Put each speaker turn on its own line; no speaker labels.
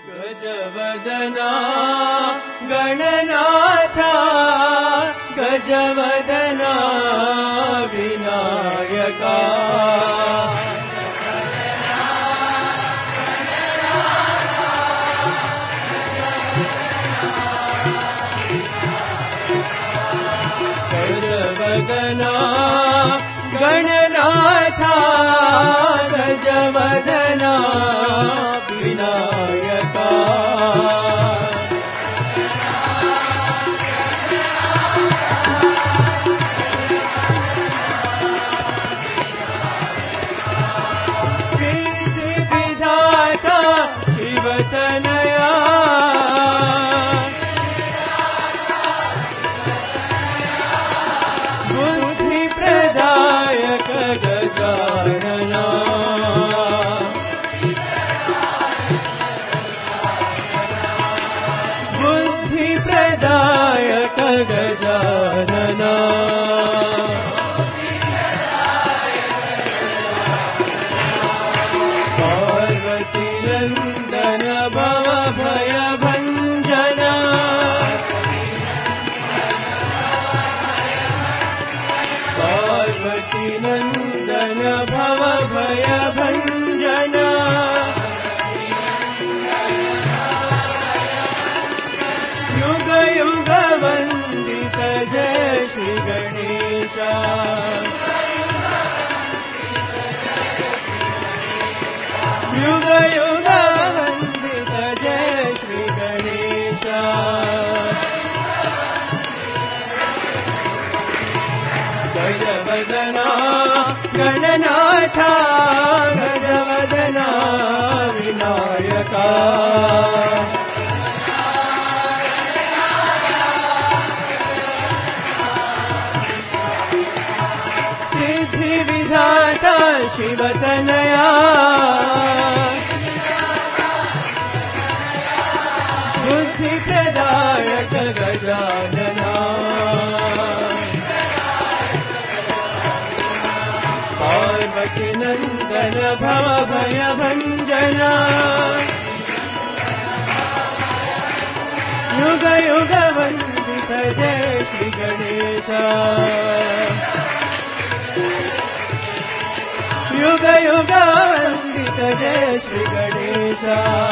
गजवदना गणनाथा गजवदना विनायका गजवदना गणनाथा गजवदना विनायका विधाता शिवतनया बुद्धि प्रदायक गजानना बुद्धि प्रदायक गजानना पार्वती नंदन भव भय भंजना पार्वती नंदन भव भय भंजना युग युग वंदित जय श्री गणेशा युग युग वंदित जय श्री गणेशा गजवदना गणनाथा गजवदना विनायका सिद्धि विधाता शिवतनया बुद्धि प्रदायक गजानना पार्वती नंदन भव भय भंजना युग युग वंदित जय श्री गणेशा युग युग वंदित जय श्री गणेशा